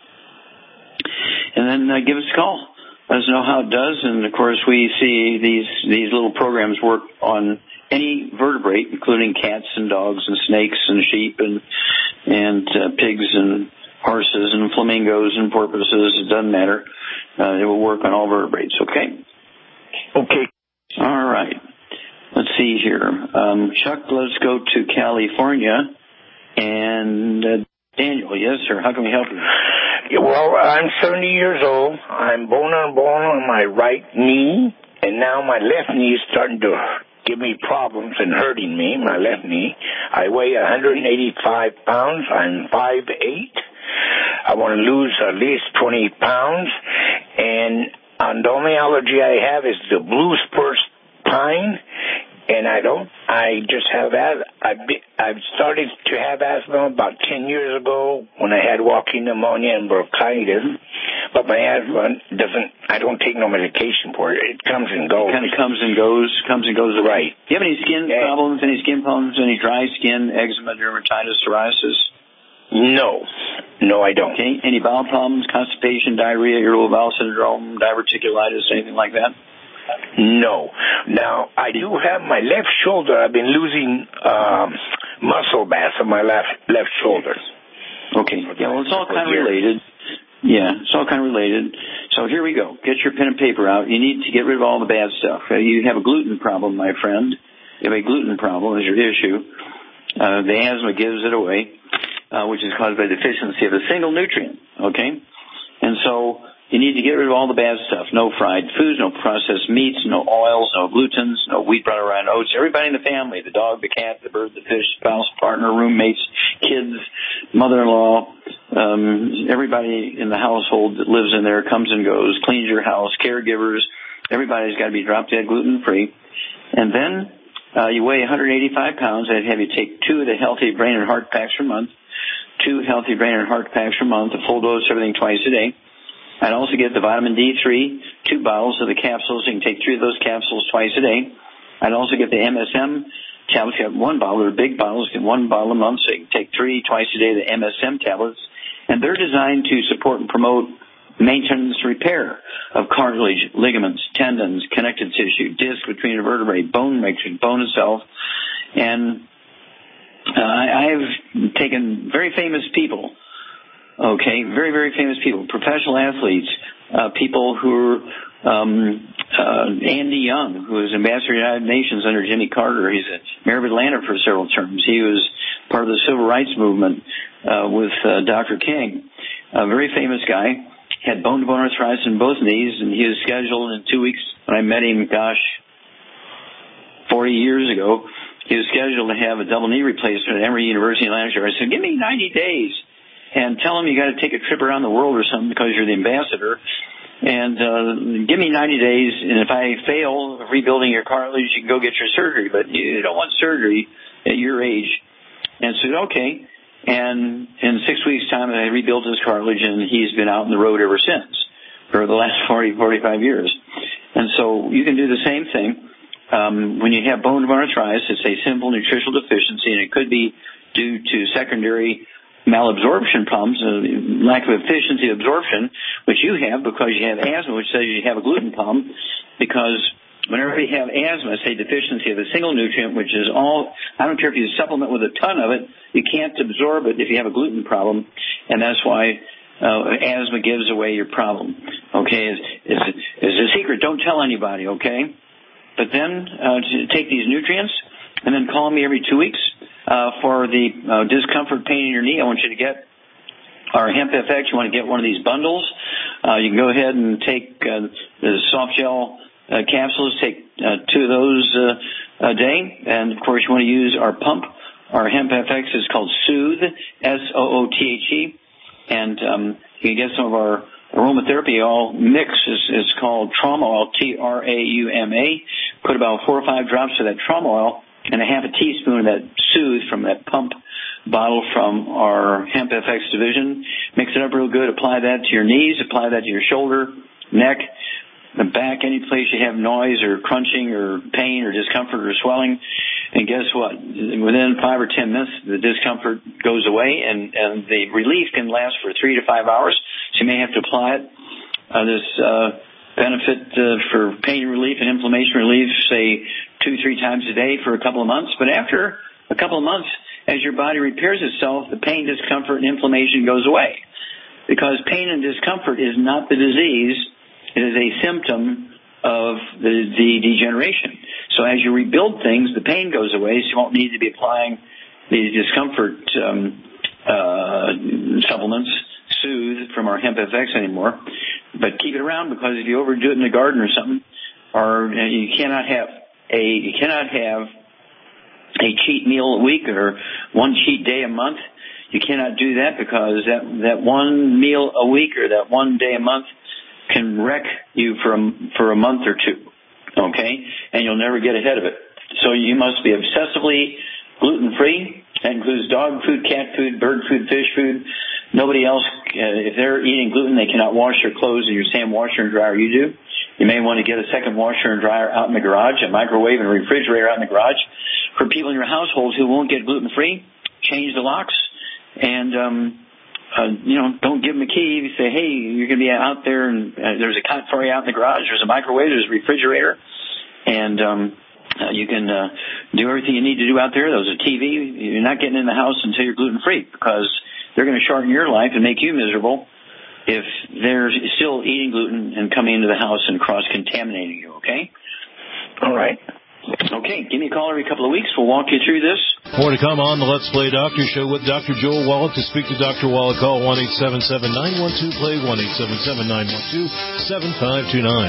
And then uh, give us a call. Let us know how it does. And, of course, we see these these little programs work on any vertebrate, including cats and dogs and snakes and sheep and and uh, pigs and horses and flamingos and porpoises. It doesn't matter. Uh, it will work on all vertebrates. Okay. Okay. All right. Let's see here. Um, Chuck, let's go to California. And uh, Daniel, yes, sir. How can we help you? Yeah, well, I'm seventy years old. I'm bone on bone on my right knee, and now my left knee is starting to give me problems and hurting me, my left knee. I weigh one hundred eighty-five pounds. I'm five eight. I want to lose at least twenty pounds. And um, the only allergy I have is the blue spurs pine. And I don't, I just have, I've, I've started to have asthma about ten years ago when I had walking pneumonia and bronchitis. But my asthma doesn't, I don't take no medication for it. It comes and goes. It kind of comes and goes, comes and goes. Right. Do you have any skin yeah. problems, any skin problems, any dry skin, eczema, dermatitis, psoriasis? No. No, I don't. Okay. Any bowel problems, constipation, diarrhea, irritable bowel syndrome, diverticulitis, anything like that? No. Now, I do have my left shoulder. I've been losing um, muscle mass on my left left shoulder. Okay. Yeah, well, it's all kind of related. Yeah, it's all kind of related. So here we go. Get your pen and paper out. You need to get rid of all the bad stuff. Uh, you have a gluten problem, my friend. You have a gluten problem is your issue. Uh, the asthma gives it away, uh, which is caused by deficiency of a single nutrient. Okay? And so you need to get rid of all the bad stuff. No fried foods, no processed meats, no oils, no glutens, no wheat, butter, rye, and oats. Everybody in the family, the dog, the cat, the bird, the fish, spouse, partner, roommates, kids, mother-in-law, um, everybody in the household that lives in there comes and goes, cleans your house, caregivers. Everybody's got to be drop dead gluten-free. And then uh, you weigh one hundred eighty-five pounds. I'd have you take two of the healthy brain and heart packs per month, two healthy brain and heart packs per month, a full dose, everything twice a day. I'd also get the vitamin D three, two bottles of the capsules. You can take three of those capsules twice a day. I'd also get the M S M tablets. You have one bottle, or big bottles, get one bottle a month, so you can take three twice a day of the M S M tablets. And they're designed to support and promote maintenance repair of cartilage, ligaments, tendons, connective tissue, disc between the vertebrae, bone matrix, bone itself. And uh, I have taken very famous people, okay, very, very famous people, professional athletes, uh, people who are, um, uh, Andy Young, who was ambassador to the United Nations under Jimmy Carter. He's a mayor of Atlanta for several terms. He was part of the civil rights movement uh, with uh, Doctor King, a very famous guy. Had bone-to-bone arthritis in both knees, and he was scheduled in two weeks. When I met him, gosh, forty years ago, he was scheduled to have a double knee replacement at Emory University in Atlanta. I said, give me ninety days. And tell him you got to take a trip around the world or something because you're the ambassador. And uh, give me ninety days, and if I fail rebuilding your cartilage, you can go get your surgery. But you don't want surgery at your age. And I said, okay. And in six weeks' time, I rebuilt his cartilage, and he's been out on the road ever since for the last forty, forty-five years. And so you can do the same thing. Um, when you have bone-to-bone arthritis, it's a simple nutritional deficiency, and it could be due to secondary malabsorption problems, uh, lack of efficiency of absorption, which you have because you have asthma, which says you have a gluten problem, because whenever you have asthma, it's a deficiency of a single nutrient, which is all, I don't care if you supplement with a ton of it, you can't absorb it if you have a gluten problem, and that's why uh, asthma gives away your problem. Okay, it's, it's, it's a secret. Don't tell anybody, okay? But then uh, to take these nutrients and then call me every two weeks uh, for the uh, discomfort, pain in your knee. I want you to get our Hemp F X. You want to get one of these bundles. Uh, you can go ahead and take uh, the soft gel uh, capsules. Take uh, two of those uh, a day. And, of course, you want to use our pump. Our Hemp F X is called Soothe, S O O T H E. And um, you can get some of our aromatherapy all mix is, is called trauma oil, T R A U M A. Put about four or five drops of that trauma oil and a half a teaspoon of that Soothe from that pump bottle from our Hemp F X division. Mix it up real good. Apply that to your knees. Apply that to your shoulder, neck, the back, any place you have noise or crunching or pain or discomfort or swelling. And guess what? Within five or ten minutes, the discomfort goes away, and, and the relief can last for three to five hours. So you may have to apply it. Uh, this uh, benefit uh, for pain relief and inflammation relief, say, two, three times a day for a couple of months. But after a couple of months, as your body repairs itself, the pain, discomfort, and inflammation goes away. Because pain and discomfort is not the disease. It is a symptom of the, the degeneration. So as you rebuild things, the pain goes away, so you won't need to be applying the discomfort um, uh, supplements, Soothe, from our Hemp F X anymore. But keep it around, because if you overdo it in the garden or something, or uh, you cannot have a you cannot have a cheat meal a week or one cheat day a month. You cannot do that, because that that one meal a week or that one day a month can wreck you for a, for a month or two, okay? And you'll never get ahead of it. So you must be obsessively gluten-free. That includes dog food, cat food, bird food, fish food. Nobody else, uh, if they're eating gluten, they cannot wash their clothes in your same washer and dryer you do. You may want to get a second washer and dryer out in the garage, a microwave and a refrigerator out in the garage. For people in your household who won't get gluten-free, change the locks and, um, Uh, you know, don't give them a key. You say, hey, you're going to be out there, and uh, there's a cot for you out in the garage. There's a microwave. There's a refrigerator. And um, uh, you can uh, do everything you need to do out there. There's a T V. You're not getting in the house until you're gluten-free, because they're going to shorten your life and make you miserable if they're still eating gluten and coming into the house and cross-contaminating you, okay? All right. Okay, give me a call every couple of weeks. We'll walk you through this. More to come on the Let's Play Doctor Show with Doctor Joel Wallach. To speak to Doctor Wallach, call one eight seven seven, nine one two, play, one eight seven seven, nine one two, seven five two nine.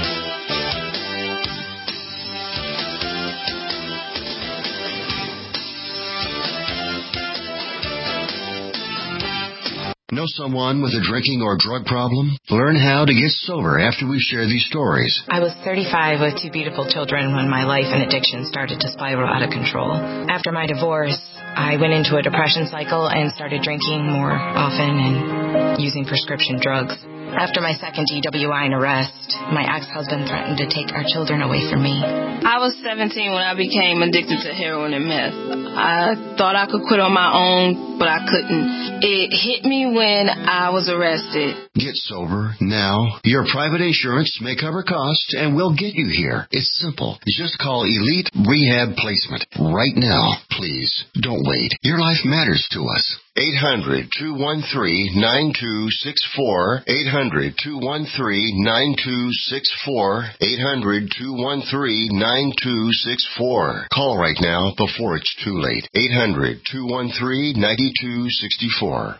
Know someone with a drinking or drug problem? Learn how to get sober after we share these stories. I was thirty-five with two beautiful children when my life and addiction started to spiral out of control. After my divorce, I went into a depression cycle and started drinking more often and using prescription drugs. After my second D W I and arrest, my ex-husband threatened to take our children away from me. I was seventeen when I became addicted to heroin and meth. I thought I could quit on my own, but I couldn't. It hit me when I was arrested. Get sober now. Your private insurance may cover costs and we'll get you here. It's simple. Just call Elite Rehab Placement right now. Please, don't wait. Your life matters to us. eight hundred, two one three, nine two six four. eight hundred, two one three, nine two six four. eight hundred, two one three, nine two six four. Call right now before it's too late. eight hundred, two one three, nine two six four.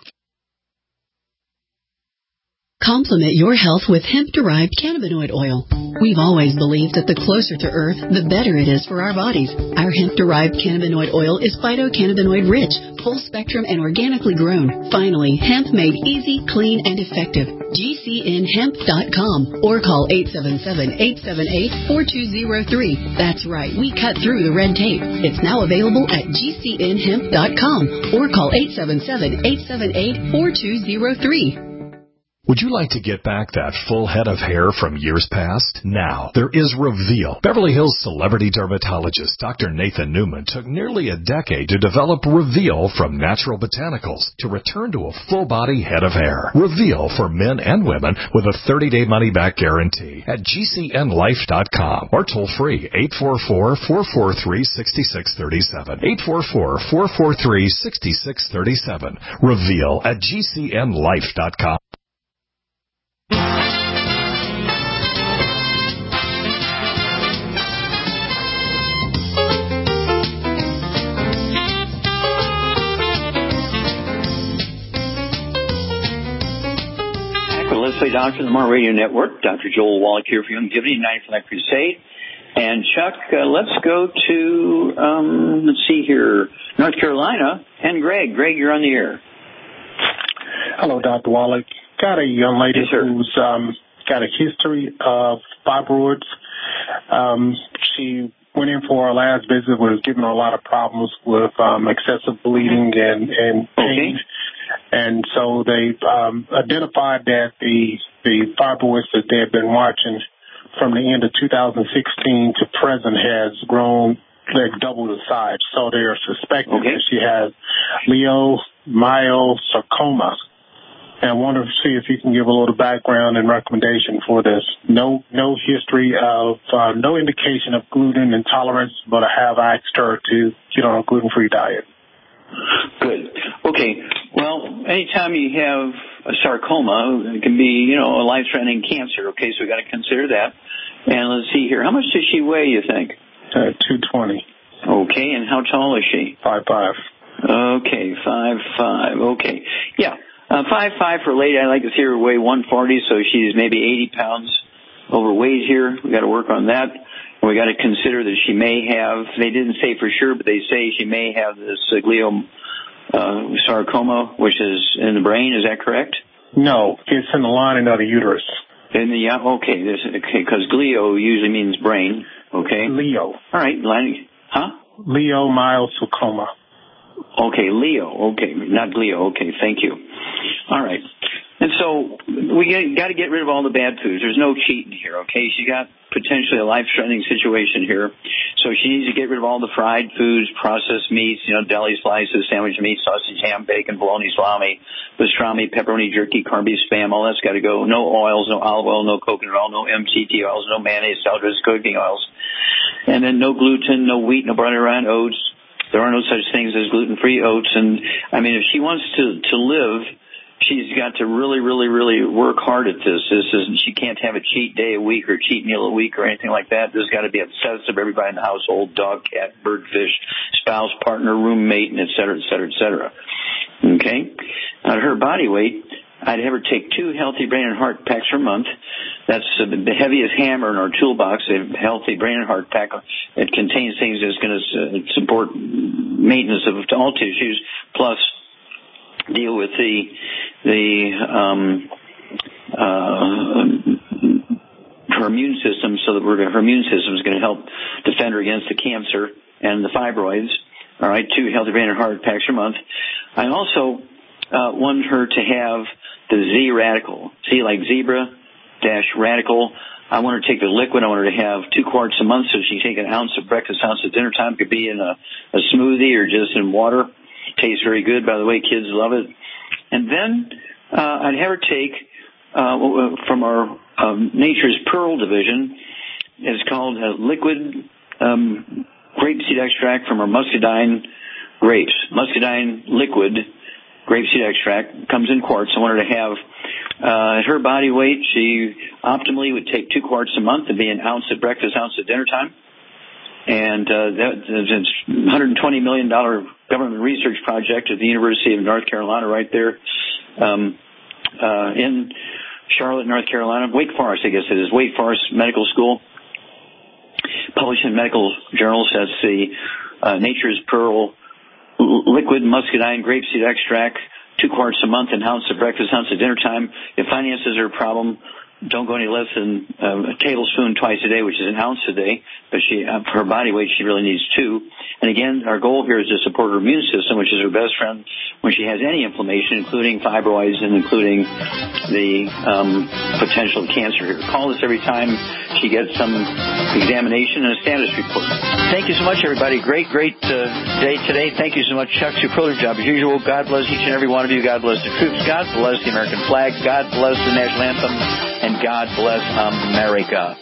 Complement your health with hemp-derived cannabinoid oil. We've always believed that the closer to Earth, the better it is for our bodies. Our hemp-derived cannabinoid oil is phytocannabinoid-rich, full-spectrum, and organically grown. Finally, hemp made easy, clean, and effective. G C N hemp dot com or call eight seven seven, eight seven eight, four two zero three. That's right, we cut through the red tape. It's now available at G C N hemp dot com or call eight seven seven, eight seven eight, four two zero three. Would you like to get back that full head of hair from years past? Now, there is Reveal. Beverly Hills celebrity dermatologist Doctor Nathan Newman took nearly a decade to develop Reveal from natural botanicals to return to a full-body head of hair. Reveal for men and women with a thirty-day money-back guarantee at G C N life dot com or toll-free eight four four, four four three, six six three seven. eight four four, four four three, six six three seven. Reveal at G C N life dot com. Let's Play Doctor, the Mar Radio Network. Doctor Joel Wallach here for Youngevity, ninety for Life Crusade. And Chuck, uh, let's go to, um, let's see here, North Carolina, and Greg. Greg, you're on the air. Hello, Doctor Wallach. Got a young lady yes, who's um, got a history of fibroids. Um, she went in for her last visit, was given her a lot of problems with um, excessive bleeding and, and pain. Okay. And so they um, identified that the the fibroids that they had been watching from the end of two thousand sixteen to present has grown like double the size. So they are suspecting okay. that she has leiomyosarcoma. And I wanted to see if you can give a little background and recommendation for this. No no history of, uh, no indication of gluten intolerance, but I have asked her to get on a gluten-free diet. Good. Okay. Well, anytime you have a sarcoma, it can be, you know, a life-threatening cancer. Okay, so we've got to consider that. And let's see here. How much does she weigh, you think? Uh, two twenty. Okay, and how tall is she? five five. Okay, five five. Okay. Yeah, uh, five five for a lady. I'd like to see her weigh one forty, so she's maybe eighty pounds overweight here. We've got to work on that. We got to consider that she may have, they didn't say for sure, but they say she may have this uh, gliosarcoma, which is in the brain. Is that correct? No, it's in the lining of the uterus. In the, yeah, okay, this, okay, because glio usually means brain, okay? Leo. All right, lining, huh? Leiomyosarcoma. Okay, Leo, okay, not glio, okay, thank you. All right. And so we got to get rid of all the bad foods. There's no cheating here, okay? She got potentially a life-threatening situation here. So she needs to get rid of all the fried foods, processed meats, you know, deli slices, sandwich meat, sausage, ham, bacon, bologna, salami, pastrami, pepperoni, jerky, corned beef, spam. All that's got to go. No oils, no olive oil, no coconut oil, no M C T oils, no mayonnaise, salad dressing, cooking oils. And then no gluten, no wheat, no butter, and oats. There are no such things as gluten-free oats. And, I mean, if she wants to, to live, she's got to really, really, really work hard at this. This isn't, she can't have a cheat day a week or a cheat meal a week or anything like that. There's got to be obsessed of everybody in the household, dog, cat, bird, fish, spouse, partner, roommate, and et cetera, et cetera, et cetera. Okay? Now, her body weight, I'd have her take two Healthy Brain and Heart packs per month. That's uh, the heaviest hammer in our toolbox, a Healthy Brain and Heart pack. It contains things that's going to uh, support maintenance of all tissues, plus deal with the the um, uh, her immune system, so that we're gonna, her immune system is going to help defend her against the cancer and the fibroids. All right, two Healthy Brain and Heart packs per month. I also uh, want her to have the Z Radical. See, like zebra dash radical. I want her to take the liquid. I want her to have two quarts a month, so she can take an ounce at breakfast, ounce at dinner time. It could be in a, a smoothie or just in water. Tastes very good, by the way. Kids love it. And then uh, I'd have her take uh, from our um, Nature's Pearl division. It's called uh, liquid um, grapeseed extract from our muscadine grapes. Muscadine liquid grapeseed extract comes in quarts. I want her to have uh, at her body weight. She optimally would take two quarts a month and be an ounce at breakfast, ounce at dinner time. And uh, that's a one hundred twenty million dollars government research project at the University of North Carolina right there um, uh, in Charlotte, North Carolina. Wake Forest, I guess it is. Wake Forest Medical School. Published in medical journals. That's the uh, Nature's Pearl liquid muscadine grapeseed extract, two quarts a month, an ounce at breakfast, ounce at dinner time. If finances are a problem, don't go any less than uh, a tablespoon twice a day, which is an ounce a day. But she, uh, for her body weight, she really needs two. And again, our goal here is to support her immune system, which is her best friend when she has any inflammation, including fibroids and including the um, potential cancer here. Call us every time she gets some examination and a status report. Thank you so much, everybody. Great, great uh, day today. Thank you so much, Chuck. Superlative job as usual. God bless each and every one of you. God bless the troops. God bless the American flag. God bless the national anthem. And God bless America.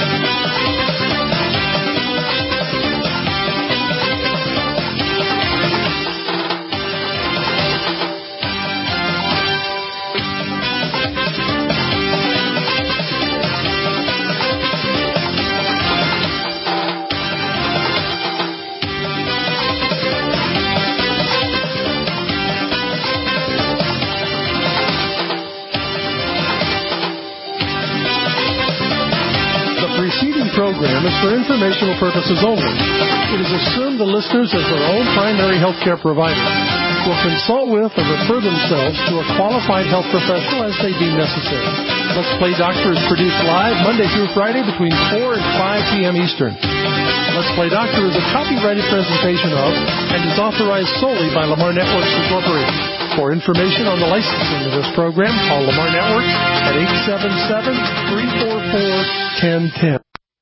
Program is for informational purposes only. It is assumed the listeners, as their own primary health care provider, will consult with or refer themselves to a qualified health professional as they deem necessary. Let's Play Doctor is produced live Monday through Friday between four and five p.m. Eastern. Let's Play Doctor is a copyrighted presentation of and is authorized solely by Lamar Networks Incorporated. For information on the licensing of this program, call Lamar Networks at eight seven seven, three four four, one zero one zero.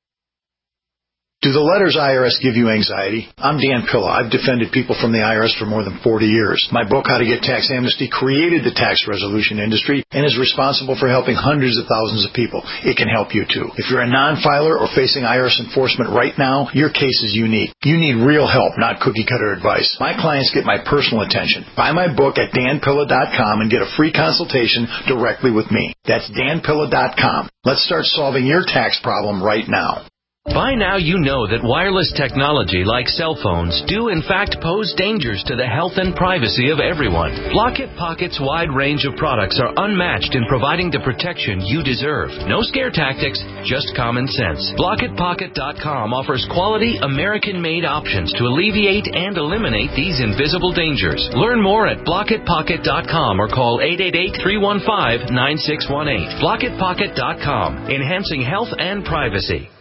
Do the letters I R S give you anxiety? I'm Dan Pilla. I've defended people from the I R S for more than forty years. My book, How to Get Tax Amnesty, created the tax resolution industry and is responsible for helping hundreds of thousands of people. It can help you, too. If you're a non-filer or facing I R S enforcement right now, your case is unique. You need real help, not cookie-cutter advice. My clients get my personal attention. Buy my book at dan pilla dot com and get a free consultation directly with me. That's dan pilla dot com. Let's start solving your tax problem right now. By now you know that wireless technology like cell phones do in fact pose dangers to the health and privacy of everyone. Block-It Pocket's wide range of products are unmatched in providing the protection you deserve. No scare tactics, just common sense. block it pocket dot com offers quality American-made options to alleviate and eliminate these invisible dangers. Learn more at block it pocket dot com or call eight eight eight, three one five, nine six one eight. block it pocket dot com, enhancing health and privacy.